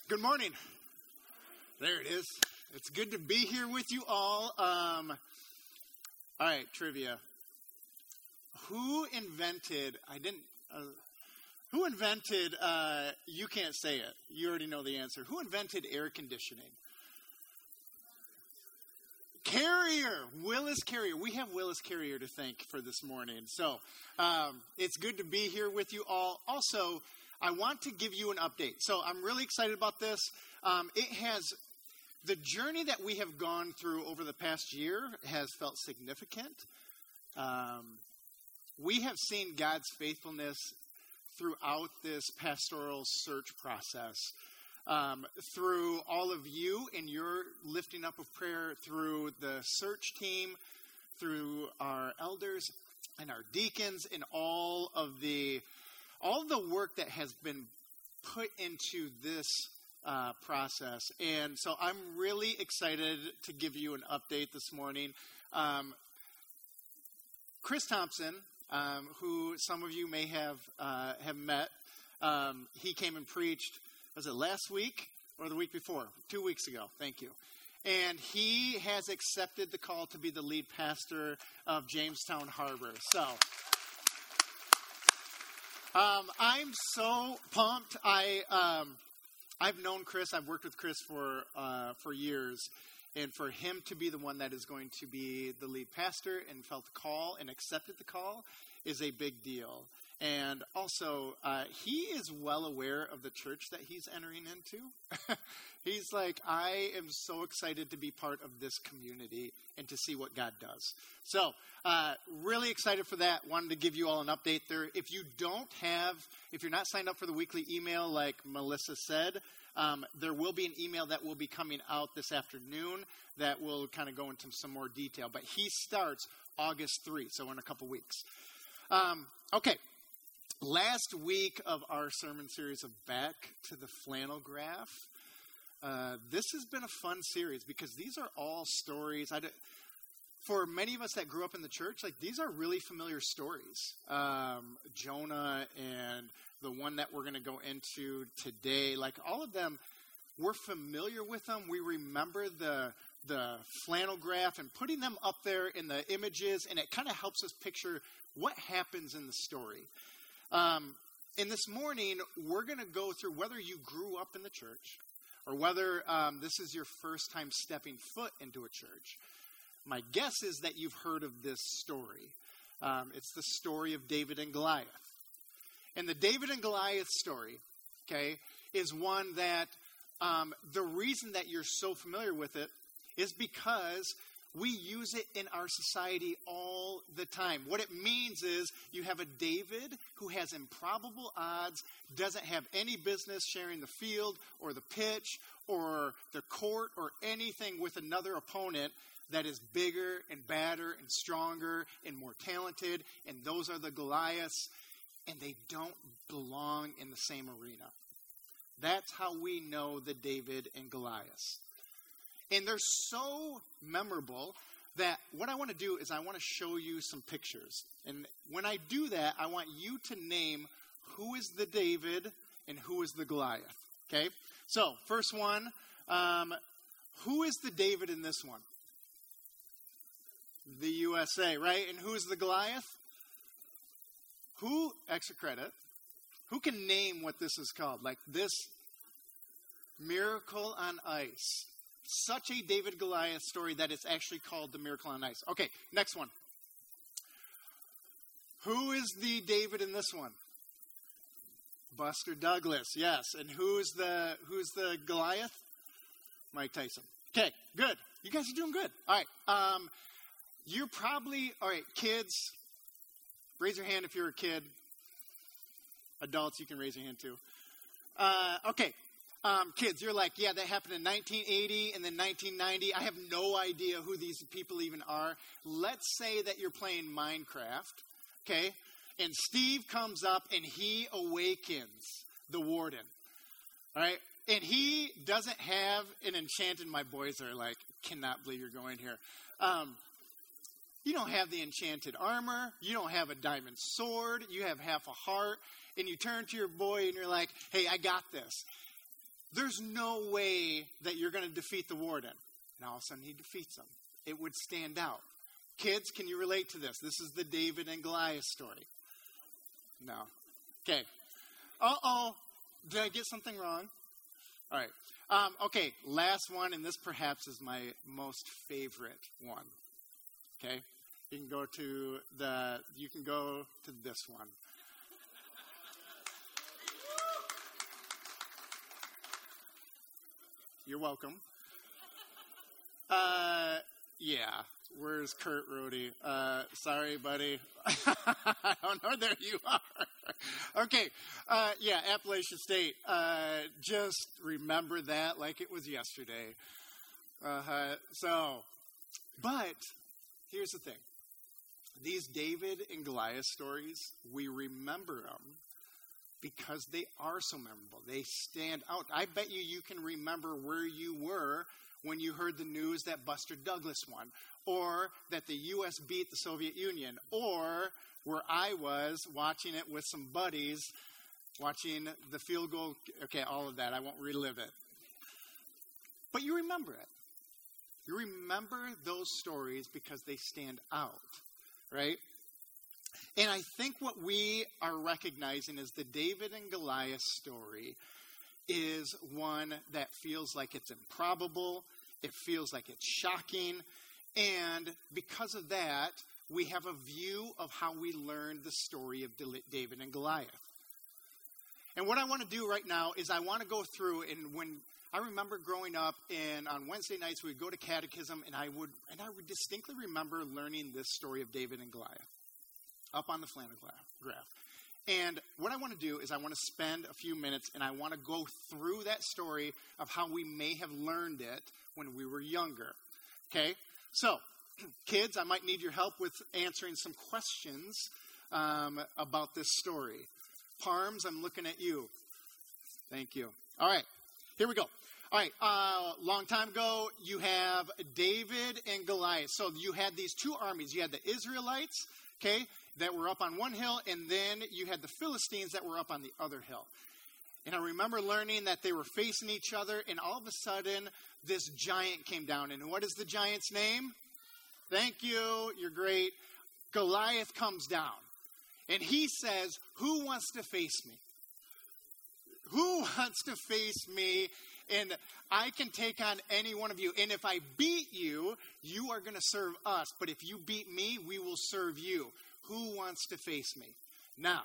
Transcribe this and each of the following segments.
Good morning. There it is. It's good to be here with you all. All right, trivia. Who invented, you can't say it. You already know the answer. Who invented air conditioning? Carrier. Willis Carrier. We have Willis Carrier to thank for this morning. So it's good to be here with you all. Also, I want to give you an update. So I'm really excited about this. The journey that we have gone through over the past year has felt significant. We have seen God's faithfulness throughout this pastoral search process. Through all of you and your lifting up of prayer, through the search team, through our elders and our deacons, and all the work that has been put into this process. And so I'm really excited to give you an update this morning. Chris Thompson, who some of you may have met, he came and preached, was it last week or the week before? 2 weeks ago. Thank you. And he has accepted the call to be the lead pastor of Jamestown Harbor. So I'm so pumped. I've known Chris. I've worked with Chris for years. And for him to be the one that is going to be the lead pastor and felt the call and accepted the call is a big deal. And also, he is well aware of the church that he's entering into. He's like, I am so excited to be part of this community and to see what God does. So, really excited for that. Wanted to give you all an update there. If you're not signed up for the weekly email like Melissa said, there will be an email that will be coming out this afternoon that will kind of go into some more detail. But he starts August 3, so in a couple weeks. Okay. Last week of our sermon series of Back to the Flannel Graph, this has been a fun series because these are all stories. For many of us that grew up in the church, these are really familiar stories. Jonah and the one that we're going to go into today, all of them, we're familiar with them. We remember the flannel graph and putting them up there in the images, and it kind of helps us picture what happens in the story. And this morning, we're going to go through whether you grew up in the church or whether this is your first time stepping foot into a church. My guess is that you've heard of this story. It's the story of David and Goliath. And the David and Goliath story, okay, is one that the reason that you're so familiar with it is because we use it in our society all the time. What it means is you have a David who has improbable odds, doesn't have any business sharing the field or the pitch or the court or anything with another opponent that is bigger and badder and stronger and more talented. And those are the Goliaths, and they don't belong in the same arena. That's how we know the David and Goliath. And they're so memorable that what I want to do is I want to show you some pictures. And when I do that, I want you to name who is the David and who is the Goliath. Okay? So, first one, who is the David in this one? The USA, right? And who is the Goliath? Extra credit, who can name what this is called? This Miracle on Ice. Such a David Goliath story that it's actually called the Miracle on Ice. Okay, next one. Who is the David in this one? Buster Douglas, yes. And who's the Goliath? Mike Tyson. Okay, good. You guys are doing good. All right. All right, kids, raise your hand if you're a kid. Adults, you can raise your hand too. Okay. Kids, you're like, yeah, that happened in 1980 and then 1990. I have no idea who these people even are. Let's say that you're playing Minecraft, okay? And Steve comes up and he awakens the warden, all right? And he doesn't have an enchanted, my boys are like, cannot believe you're going here. You don't have the enchanted armor. You don't have a diamond sword. You have half a heart. And you turn to your boy and you're like, hey, I got this. there's no way that you're going to defeat the warden. And all of a sudden he defeats him. It would stand out. Kids, can you relate to this? This is the David and Goliath story. No. Okay. Uh-oh. Did I get something wrong? All right. Okay, last one, and this perhaps is my most favorite one. Okay? You can go to this one. You're welcome. Yeah. Where's Kurt Rohde? Sorry, buddy. Oh, no, there you are. Okay. Yeah, Appalachian State. Just remember that like it was yesterday. But here's the thing. These David and Goliath stories, we remember them because they are so memorable. They stand out. I bet you can remember where you were when you heard the news that Buster Douglas won, or that the U.S. beat the Soviet Union, or where I was watching it with some buddies, watching the field goal. Okay, all of that. I won't relive it. But you remember it. You remember those stories because they stand out, right? And I think what we are recognizing is the David and Goliath story is one that feels like it's improbable. It feels like it's shocking. And because of that, we have a view of how we learned the story of David and Goliath. And what I want to do right now is I want to go through, and when I remember growing up, and on Wednesday nights we would go to catechism, and I would distinctly remember learning this story of David and Goliath up on the flannel graph. And what I want to do is I want to spend a few minutes and I want to go through that story of how we may have learned it when we were younger. Okay? So, kids, I might need your help with answering some questions about this story. Parms, I'm looking at you. Thank you. All right. Here we go. All right. Long time ago, you have David and Goliath. So you had these two armies. You had the Israelites, okay, that were up on one hill, and then you had the Philistines that were up on the other hill. And I remember learning that they were facing each other, and all of a sudden, this giant came down. And what is the giant's name? Thank you. You're great. Goliath comes down. And he says, who wants to face me? Who wants to face me? And I can take on any one of you. And if I beat you, you are going to serve us. But if you beat me, we will serve you. Who wants to face me? Now,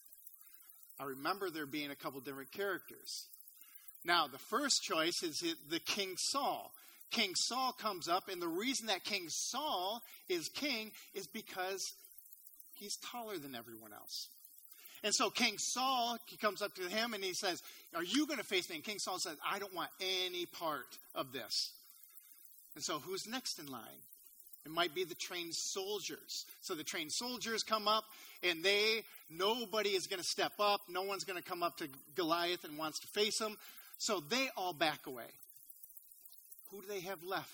I remember there being a couple different characters. Now, the first choice is the King Saul. King Saul comes up, and the reason that King Saul is king is because he's taller than everyone else. And so King Saul, he comes up to him and he says, are you going to face me? And King Saul says, I don't want any part of this. And so who's next in line? It might be the trained soldiers. So the trained soldiers come up and nobody is going to step up. No one's going to come up to Goliath and wants to face him. So they all back away. Who do they have left?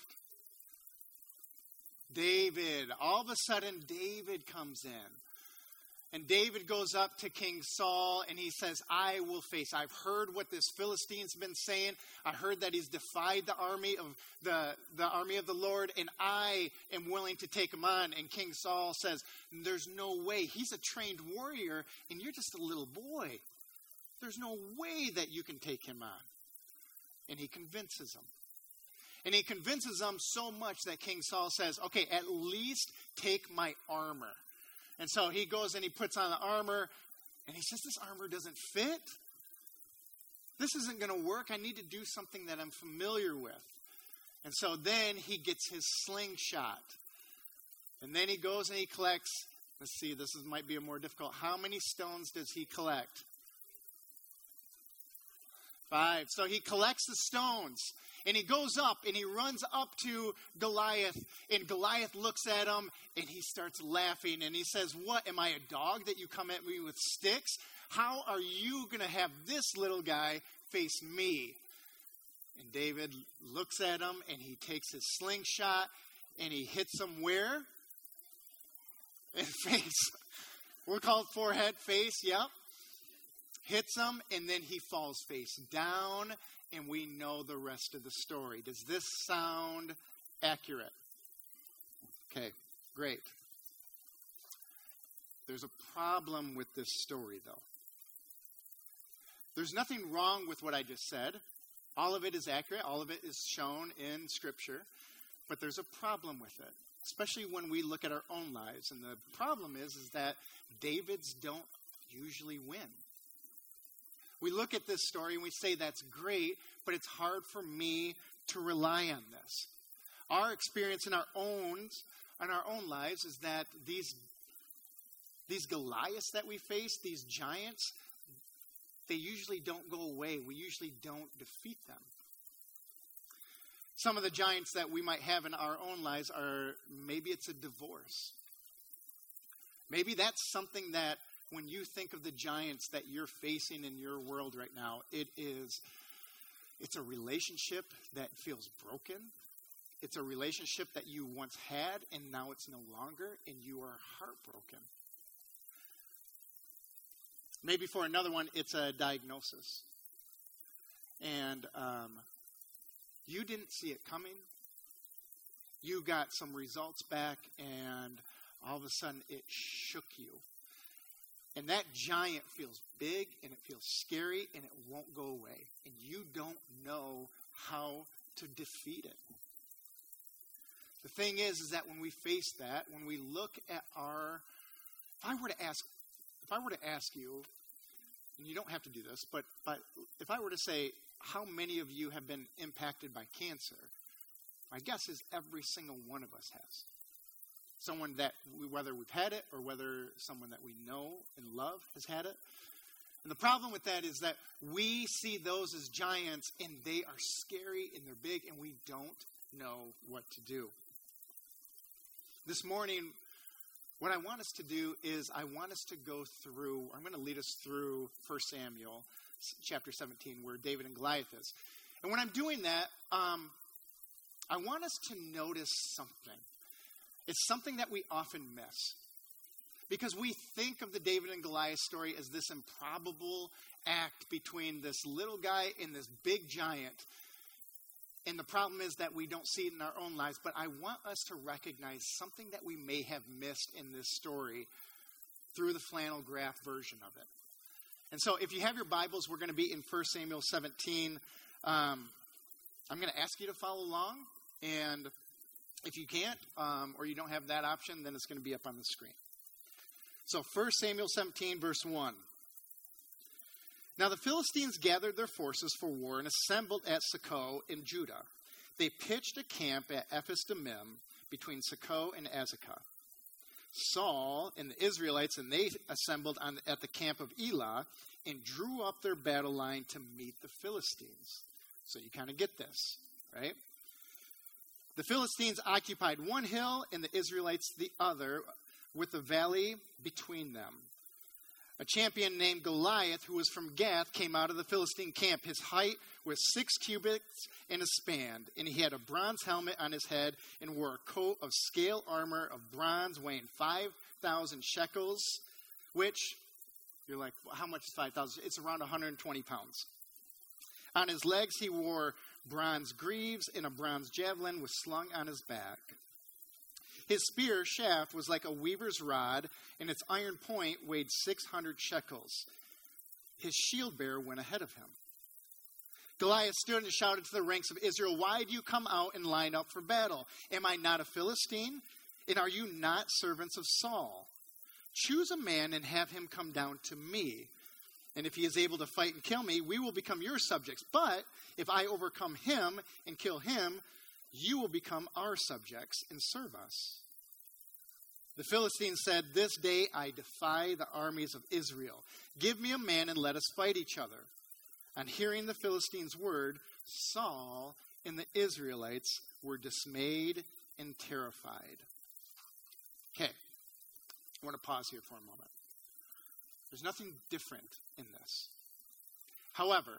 David. All of a sudden, David comes in. And David goes up to King Saul and he says, I will face. I've heard what this Philistine's been saying. I heard that he's defied the army of the army of the Lord, and I am willing to take him on. And King Saul says, there's no way. He's a trained warrior and you're just a little boy. There's no way that you can take him on. And he convinces him. And he convinces them so much that King Saul says, okay, at least take my armor. And so he goes and he puts on the armor, and he says, this armor doesn't fit. This isn't going to work. I need to do something that I'm familiar with. And so then he gets his slingshot. And then he goes and he collects, let's see, might be a more difficult. How many stones does he collect? 5. So he collects the stones. And he goes up and he runs up to Goliath, and Goliath looks at him and he starts laughing and he says, what, am I a dog that you come at me with sticks? How are you going to have this little guy face me? And David looks at him and he takes his slingshot and he hits him where? In face. We'll call it forehead, face, yep. hits him, and then he falls face down, and we know the rest of the story. Does this sound accurate? Okay, great. There's a problem with this story, though. There's nothing wrong with what I just said. All of it is accurate. All of it is shown in Scripture. But there's a problem with it, especially when we look at our own lives. And the problem is that Davids don't usually win. We look at this story and we say, that's great, but it's hard for me to rely on this. Our experience in our own lives is that these Goliaths that we face, these giants, they usually don't go away. We usually don't defeat them. Some of the giants that we might have in our own lives are, maybe it's a divorce. Maybe that's something that when you think of the giants that you're facing in your world right now, it's a relationship that feels broken. It's a relationship that you once had and now it's no longer, and you are heartbroken. Maybe for another one, it's a diagnosis. And you didn't see it coming. You got some results back, and all of a sudden it shook you. And that giant feels big, and it feels scary, and it won't go away. And you don't know how to defeat it. The thing is that when we face that, when we look at if I were to ask you, and you don't have to do this, but if I were to say, how many of you have been impacted by cancer? My guess is every single one of us has. Someone that, whether we've had it or whether someone that we know and love has had it. And the problem with that is that we see those as giants, and they are scary and they're big, and we don't know what to do. This morning, what I want us to do is I'm going to lead us through 1 Samuel chapter 17, where David and Goliath is. And when I'm doing that, I want us to notice something. It's something that we often miss. Because we think of the David and Goliath story as this improbable act between this little guy and this big giant. And the problem is that we don't see it in our own lives. But I want us to recognize something that we may have missed in this story through the flannel graph version of it. And so if you have your Bibles, we're going to be in 1 Samuel 17. I'm going to ask you to follow along. And if you can't, or you don't have that option, then it's going to be up on the screen. So 1 Samuel 17, verse 1. Now the Philistines gathered their forces for war and assembled at Socoh in Judah. They pitched a camp at Ephes-dammim between Socoh and Azekah. Saul and the Israelites, and they assembled at the camp of Elah and drew up their battle line to meet the Philistines. So you kind of get this, right? The Philistines occupied one hill and the Israelites the other, with the valley between them. A champion named Goliath, who was from Gath, came out of the Philistine camp. His height was 6 cubits and a span, and he had a bronze helmet on his head and wore a coat of scale armor of bronze weighing 5,000 shekels, which, you're like, well, how much is 5,000? It's around 120 pounds. On his legs he wore bronze greaves, and a bronze javelin was slung on his back. His spear shaft was like a weaver's rod, and its iron point weighed 600 shekels. His shield bearer went ahead of him. Goliath stood and shouted to the ranks of Israel, "Why do you come out and line up for battle? Am I not a Philistine? And are you not servants of Saul? Choose a man and have him come down to me. And if he is able to fight and kill me, we will become your subjects. But if I overcome him and kill him, you will become our subjects and serve us." The Philistines said, "This day I defy the armies of Israel. Give me a man and let us fight each other." On hearing the Philistines' word, Saul and the Israelites were dismayed and terrified. Okay, I want to pause here for a moment. There's nothing different in this. However,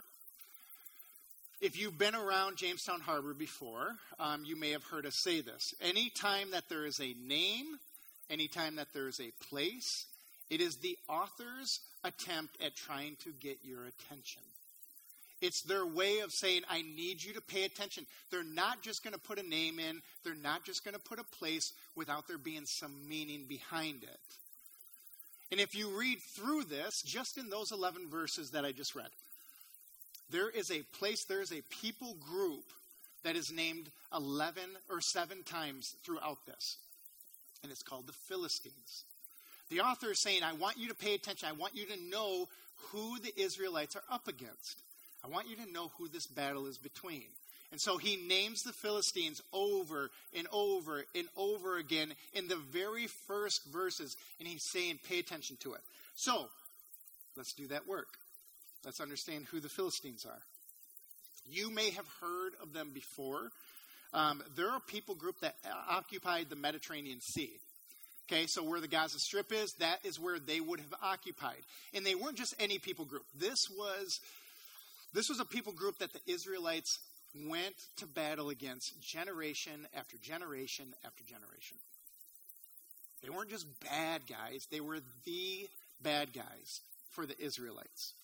if you've been around Jamestown Harbor before, you may have heard us say this. Anytime that there is a name, anytime that there is a place, It is the author's attempt at trying to get your attention. It's their way of saying, I need you to pay attention. They're not just going to put a name in. They're not just going to put a place without there being some meaning behind it. And if you read through this, just in those 11 verses that I just read, there is a place, there is a people group that is named 11 or 7 times throughout this. And it's called the Philistines. The author is saying, I want you to pay attention. I want you to know who the Israelites are up against. I want you to know who this battle is between. And so he names the Philistines over and over and over again in the very first verses. And he's saying, pay attention to it. So, let's do that work. Let's understand who the Philistines are. You may have heard of them before. They're a people group that occupied the Mediterranean Sea. Okay, so where the Gaza Strip is, that is where they would have occupied. And they weren't just any people group. This was a people group that the Israelites went to battle against generation after generation after generation. They weren't just bad guys. They were the bad guys for the Israelites.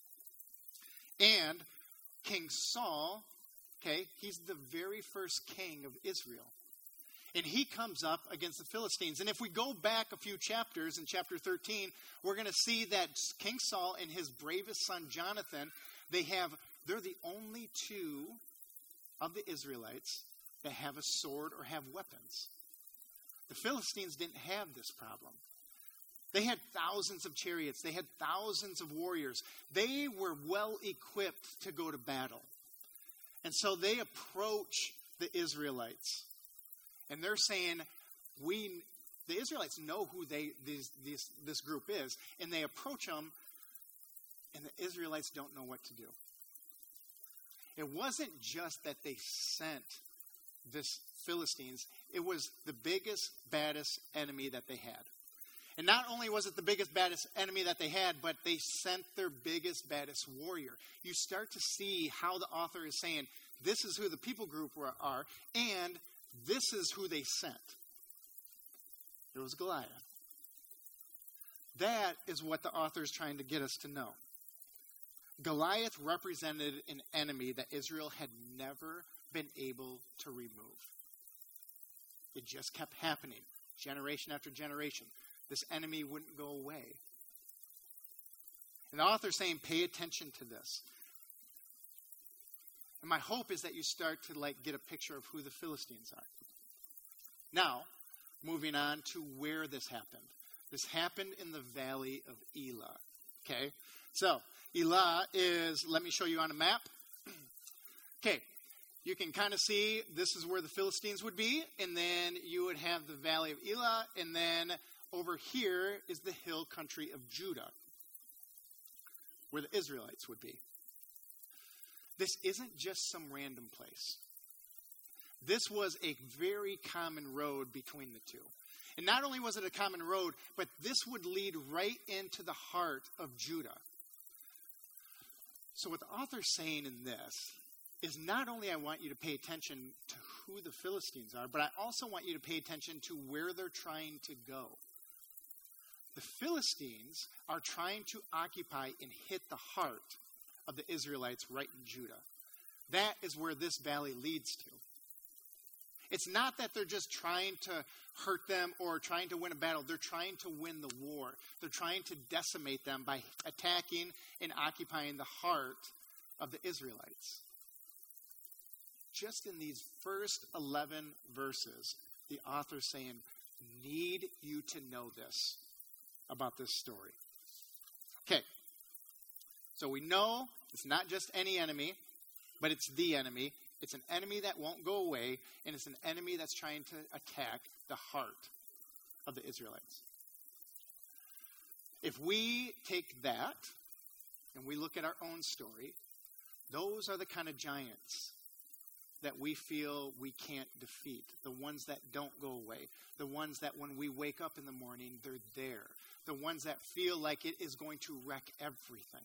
And King Saul, okay, he's the very first king of Israel. And he comes up against the Philistines. And if we go back a few chapters, in chapter 13, we're going to see that King Saul and his bravest son Jonathan, they're the only 2 of the Israelites that have a sword or have weapons. The Philistines didn't have this problem. They had thousands of chariots. They had thousands of warriors. They were well equipped to go to battle. And so they approach the Israelites. And they're saying, the Israelites know who this group is. And they approach them, and the Israelites don't know what to do. It wasn't just that they sent this Philistines. It was the biggest, baddest enemy that they had. And not only was it the biggest, baddest enemy that they had, but they sent their biggest, baddest warrior. You start to see how the author is saying, this is who the people group are, and this is who they sent. It was Goliath. That is what the author is trying to get us to know. Goliath represented an enemy that Israel had never been able to remove. It just kept happening, generation after generation. This enemy wouldn't go away. And the author is saying, pay attention to this. And my hope is that you start to get a picture of who the Philistines are. Now, moving on to where this happened. This happened in the valley of Elah. Okay? So, Elah is, let me show you on a map. Okay, you can kind of see this is where the Philistines would be, and then you would have the valley of Elah, and then over here is the hill country of Judah, where the Israelites would be. This isn't just some random place. This was a very common road between the two. And not only was it a common road, but this would lead right into the heart of Judah. So what the author's saying in this is not only I want you to pay attention to who the Philistines are, but I also want you to pay attention to where they're trying to go. The Philistines are trying to occupy and hit the heart of the Israelites right in Judah. That is where this valley leads to. It's not that they're just trying to hurt them or trying to win a battle. They're trying to win the war. They're trying to decimate them by attacking and occupying the heart of the Israelites. Just in these first 11 verses, the author's saying, need you to know this about this story. Okay, so we know it's not just any enemy, but it's the enemy. It's an enemy that won't go away, and it's an enemy that's trying to attack the heart of the Israelites. If we take that and we look at our own story, those are the kind of giants that we feel we can't defeat, the ones that don't go away, the ones that when we wake up in the morning, they're there, the ones that feel like it is going to wreck everything.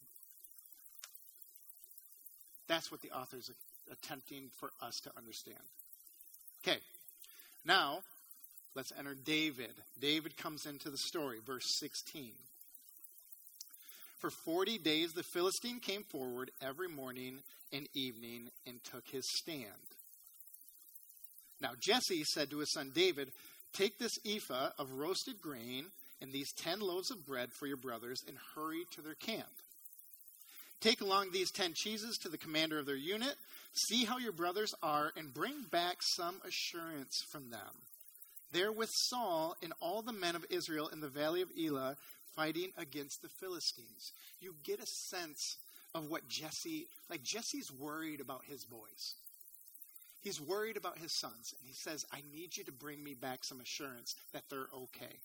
That's what the author's attempting for us to understand. Okay, now Let's enter David. David comes into the story, verse 16. For 40 days the Philistine came forward every morning and evening and took his stand. Now Jesse said to his son David, take this ephah of roasted grain and these 10 loaves of bread for your brothers and hurry to their camp. Take along these 10 cheeses to the commander of their unit. See how your brothers are and bring back some assurance from them. They're with Saul and all the men of Israel in the valley of Elah fighting against the Philistines. You get a sense of what Jesse's worried about his boys. He's worried about his sons. And he says, I need you to bring me back some assurance that they're okay.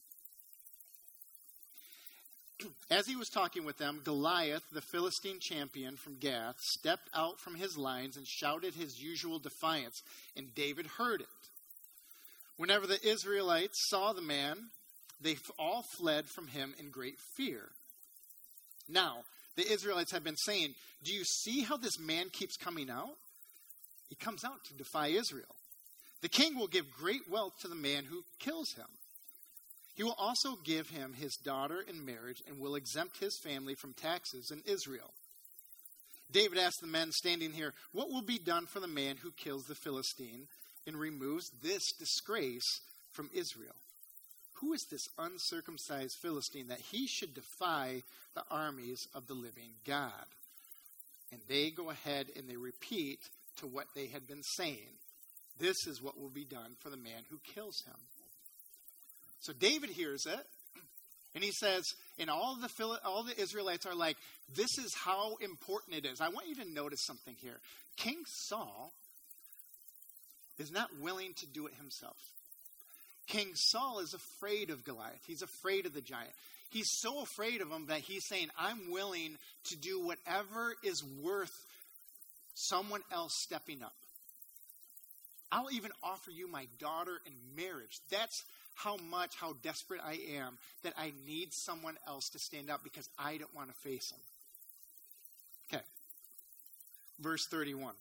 As he was talking with them, Goliath, the Philistine champion from Gath, stepped out from his lines and shouted his usual defiance, and David heard it. Whenever the Israelites saw the man, they all fled from him in great fear. Now, the Israelites had been saying, do you see how this man keeps coming out? He comes out to defy Israel. The king will give great wealth to the man who kills him. He will also give him his daughter in marriage and will exempt his family from taxes in Israel. David asked the men standing here, what will be done for the man who kills the Philistine and removes this disgrace from Israel? Who is this uncircumcised Philistine that he should defy the armies of the living God? And they go ahead and they repeat to what they had been saying. This is what will be done for the man who kills him. So David hears it, and he says, and all the Israelites are like, this is how important it is. I want you to notice something here. King Saul is not willing to do it himself. King Saul is afraid of Goliath. He's afraid of the giant. He's so afraid of him that he's saying, I'm willing to do whatever is worth someone else stepping up. I'll even offer you my daughter in marriage. That's how desperate I am that I need someone else to stand up because I don't want to face him. Okay. Verse 31.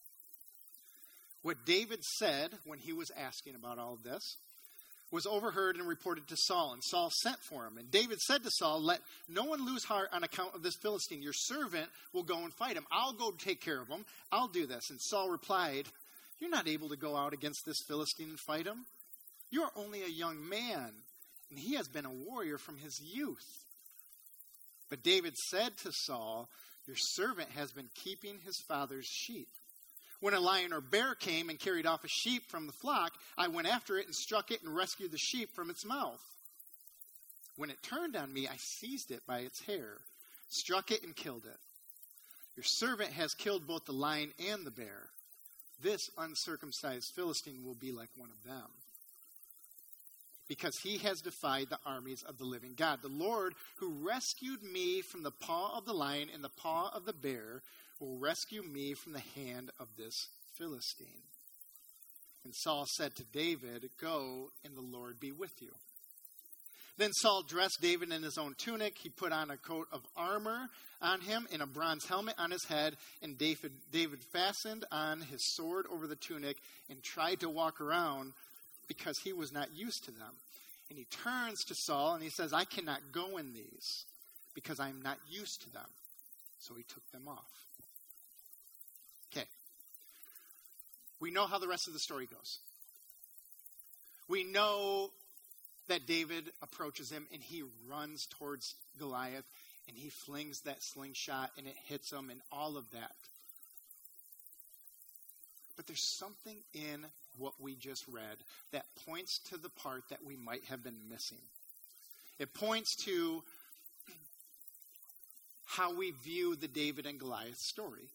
What David said when he was asking about all of this was overheard and reported to Saul, and Saul sent for him. And David said to Saul, let no one lose heart on account of this Philistine. Your servant will go and fight him. I'll go take care of him. I'll do this. And Saul replied, you're not able to go out against this Philistine and fight him. You are only a young man, and he has been a warrior from his youth. But David said to Saul, your servant has been keeping his father's sheep. When a lion or bear came and carried off a sheep from the flock, I went after it and struck it and rescued the sheep from its mouth. When it turned on me, I seized it by its hair, struck it and killed it. Your servant has killed both the lion and the bear. This uncircumcised Philistine will be like one of them, because he has defied the armies of the living God. The Lord who rescued me from the paw of the lion and the paw of the bear will rescue me from the hand of this Philistine. And Saul said to David, go, and the Lord be with you. Then Saul dressed David in his own tunic. He put on a coat of armor on him and a bronze helmet on his head. And David fastened on his sword over the tunic and tried to walk around because he was not used to them. And he turns to Saul and he says, I cannot go in these because I am not used to them. So he took them off. Okay. We know how the rest of the story goes. We know that David approaches him and he runs towards Goliath and he flings that slingshot and it hits him and all of that. But there's something in what we just read that points to the part that we might have been missing. It points to how we view the David and Goliath story.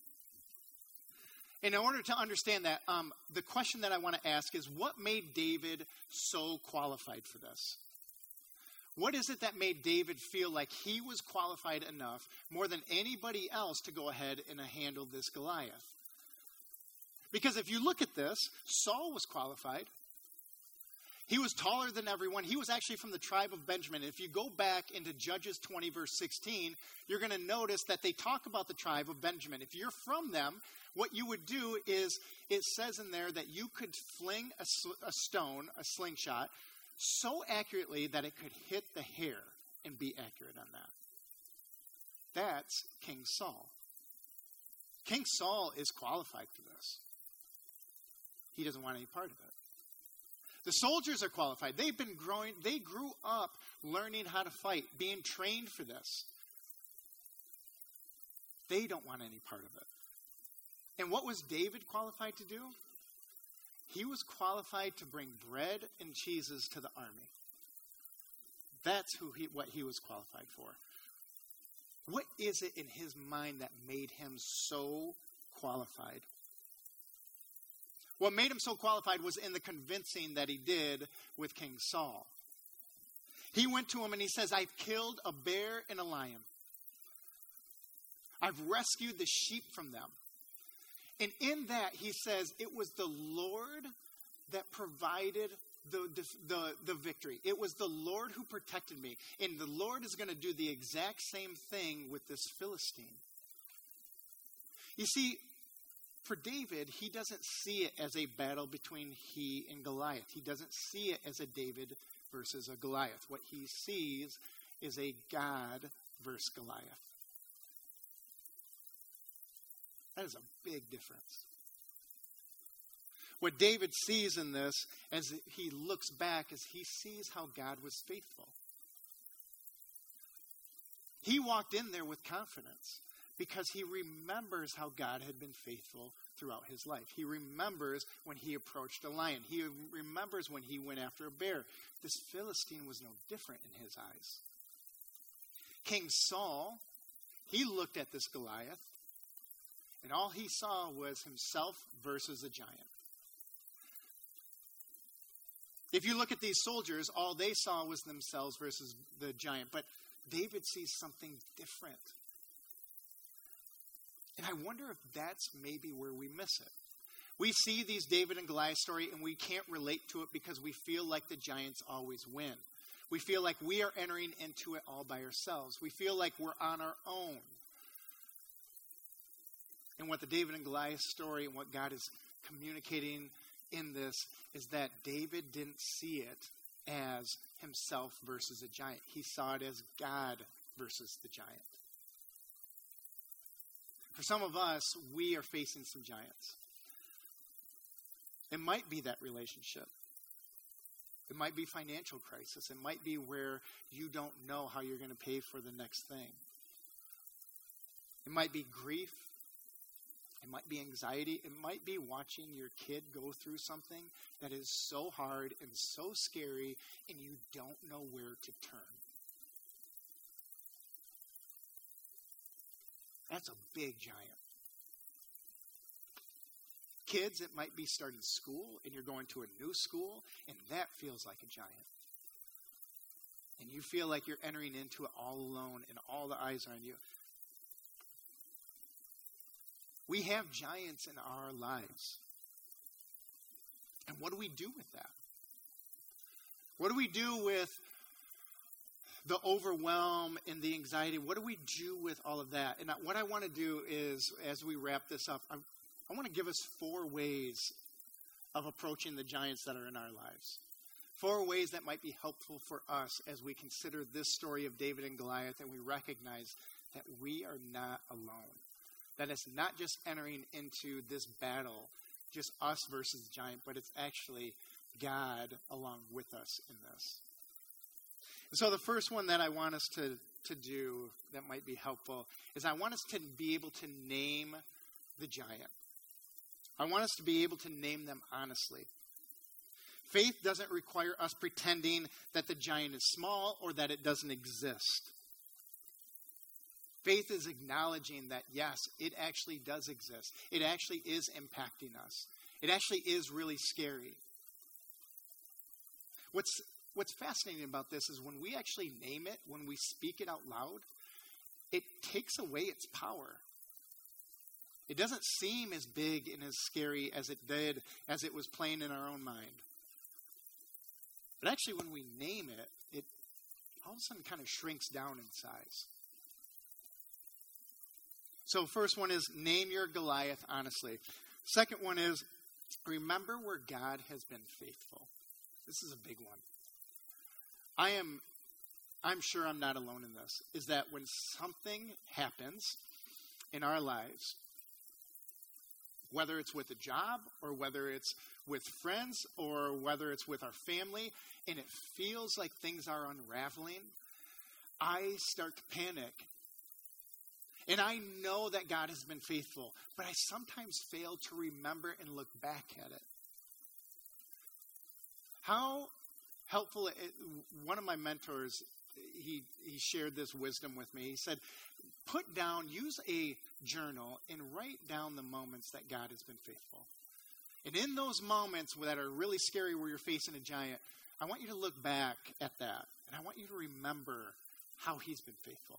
In order to understand that, the question that I want to ask is, what made David so qualified for this? What is it that made David feel like he was qualified enough, more than anybody else, to go ahead and handle this Goliath? Because if you look at this, Saul was qualified. He was taller than everyone. He was actually from the tribe of Benjamin. If you go back into Judges 20, verse 16, you're going to notice that they talk about the tribe of Benjamin. If you're from them, what you would do is, it says in there that you could fling a stone, a slingshot, so accurately that it could hit the hair and be accurate on that. That's King Saul. King Saul is qualified for this. He doesn't want any part of it. The soldiers are qualified. They grew up learning how to fight, being trained for this. They don't want any part of it. And what was David qualified to do? He was qualified to bring bread and cheeses to the army. That's what he was qualified for. What is it in his mind that made him so qualified? What made him so qualified was in the convincing that he did with King Saul. He went to him and he says, I've killed a bear and a lion. I've rescued the sheep from them. And in that, he says, it was the Lord that provided the victory. It was the Lord who protected me. And the Lord is going to do the exact same thing with this Philistine. You see, for David, he doesn't see it as a battle between he and Goliath. He doesn't see it as a David versus a Goliath. What he sees is a God versus Goliath. That is a big difference. What David sees in this, as he looks back, is he sees how God was faithful. He walked in there with confidence because he remembers how God had been faithful throughout his life. He remembers when he approached a lion. He remembers when he went after a bear. This Philistine was no different in his eyes. King Saul, he looked at this Goliath, and all he saw was himself versus a giant. If you look at these soldiers, all they saw was themselves versus the giant. But David sees something different. And I wonder if that's maybe where we miss it. We see these David and Goliath story and we can't relate to it because we feel like the giants always win. We feel like we are entering into it all by ourselves. We feel like we're on our own. And what the David and Goliath story and what God is communicating in this is that David didn't see it as himself versus a giant. He saw it as God versus the giant. For some of us, we are facing some giants. It might be that relationship. It might be financial crisis. It might be where you don't know how you're going to pay for the next thing. It might be grief. It might be anxiety. It might be watching your kid go through something that is so hard and so scary and you don't know where to turn. That's a big giant. Kids, it might be starting school and you're going to a new school and that feels like a giant. And you feel like you're entering into it all alone and all the eyes are on you. We have giants in our lives. And what do we do with that? What do we do with the overwhelm and the anxiety? What do we do with all of that? And what I want to do is, as we wrap this up, I want to give us 4 ways of approaching the giants that are in our lives. 4 ways that might be helpful for us as we consider this story of David and Goliath and we recognize that we are not alone. That it's not just entering into this battle, just us versus the giant, but it's actually God along with us in this. And so the first one that I want us to do that might be helpful is I want us to be able to name the giant. I want us to be able to name them honestly. Faith doesn't require us pretending that the giant is small or that it doesn't exist. Faith is acknowledging that, yes, it actually does exist. It actually is impacting us. It actually is really scary. What's fascinating about this is when we actually name it, when we speak it out loud, it takes away its power. It doesn't seem as big and as scary as it did as it was playing in our own mind. But actually, when we name it, it all of a sudden kind of shrinks down in size. So first one is name your Goliath honestly. Second one is remember where God has been faithful. This is a big one. I'm sure I'm not alone in this, is that when something happens in our lives, whether it's with a job or whether it's with friends or whether it's with our family, and it feels like things are unraveling, I start to panic. And I know that God has been faithful, but I sometimes fail to remember and look back at it. How helpful, one of my mentors, he shared this wisdom with me. He said, use a journal and write down the moments that God has been faithful. And in those moments that are really scary where you're facing a giant, I want you to look back at that. And I want you to remember how he's been faithful.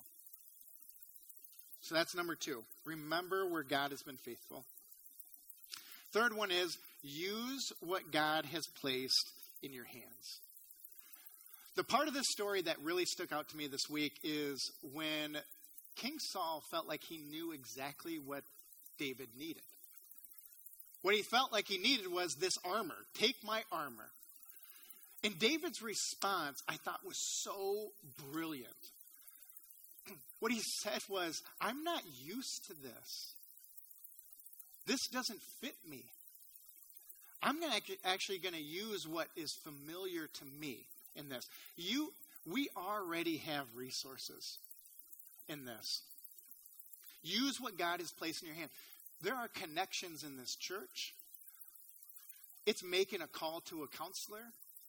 So that's number 2. Remember where God has been faithful. Third one is use what God has placed in your hands. The part of this story that really stuck out to me this week is when King Saul felt like he knew exactly what David needed. What he felt like he needed was this armor. Take my armor. And David's response, I thought, was so brilliant. What he said was, I'm not used to this. This doesn't fit me. I'm actually going to use what is familiar to me in this. We already have resources in this. Use what God has placed in your hand. There are connections in this church. It's making a call to a counselor.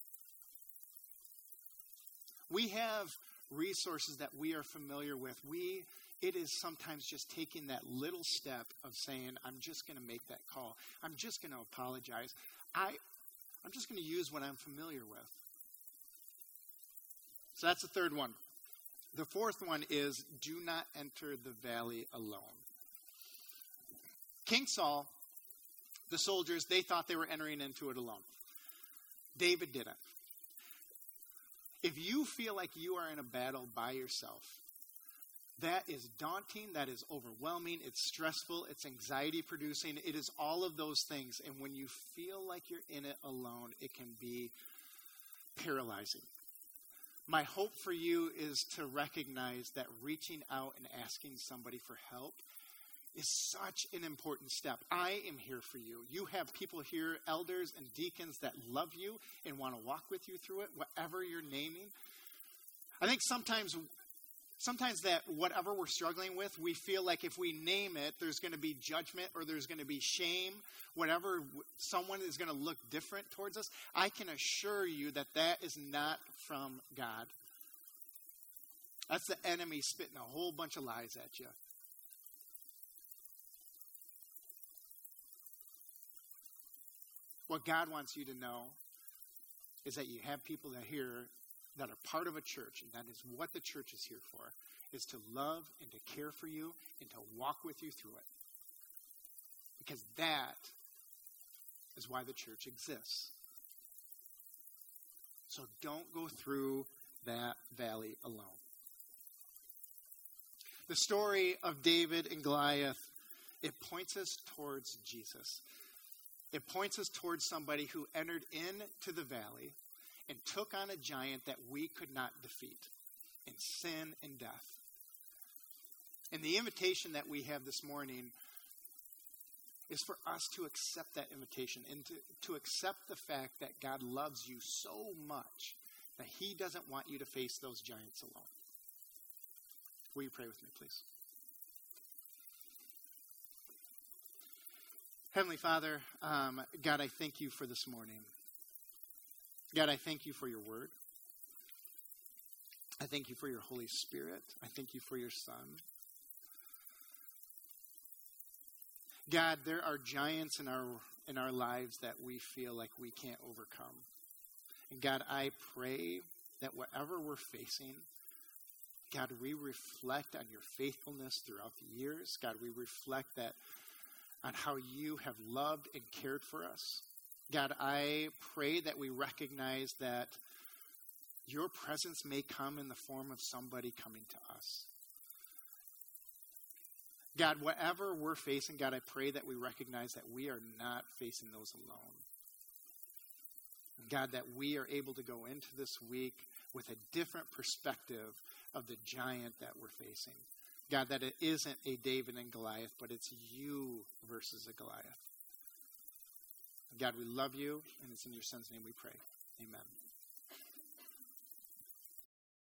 We have resources that we are familiar with. It is sometimes just taking that little step of saying, I'm just going to make that call. I'm just going to apologize. I'm just going to use what I'm familiar with. So that's the third one. The fourth one is do not enter the valley alone. King Saul, the soldiers, they thought they were entering into it alone. David didn't. If you feel like you are in a battle by yourself, that is daunting, that is overwhelming, it's stressful, it's anxiety producing, it is all of those things. And when you feel like you're in it alone, it can be paralyzing. My hope for you is to recognize that reaching out and asking somebody for help is such an important step. I am here for you. You have people here, elders and deacons, that love you and want to walk with you through it, whatever you're naming. I think sometimes that whatever we're struggling with, we feel like if we name it, there's going to be judgment or there's going to be shame, whatever, someone is going to look different towards us. I can assure you that that is not from God. That's the enemy spitting a whole bunch of lies at you. What God wants you to know is that you have people that are here that are part of a church, and that is what the church is here for, is to love and to care for you and to walk with you through it. Because that is why the church exists. So don't go through that valley alone. The story of David and Goliath, it points us towards Jesus. It points us towards somebody who entered into the valley and took on a giant that we could not defeat in sin and death. And the invitation that we have this morning is for us to accept that invitation and to accept the fact that God loves you so much that he doesn't want you to face those giants alone. Will you pray with me, please? Heavenly Father, God, I thank you for this morning. God, I thank you for your word. I thank you for your Holy Spirit. I thank you for your Son. God, there are giants in our lives that we feel like we can't overcome. And God, I pray that whatever we're facing, God, we reflect on your faithfulness throughout the years. God, we reflect that on how you have loved and cared for us. God, I pray that we recognize that your presence may come in the form of somebody coming to us. God, whatever we're facing, God, I pray that we recognize that we are not facing those alone. God, that we are able to go into this week with a different perspective of the giant that we're facing. God, that it isn't a David and Goliath, but it's you versus a Goliath. God, we love you, and it's in your son's name we pray. Amen.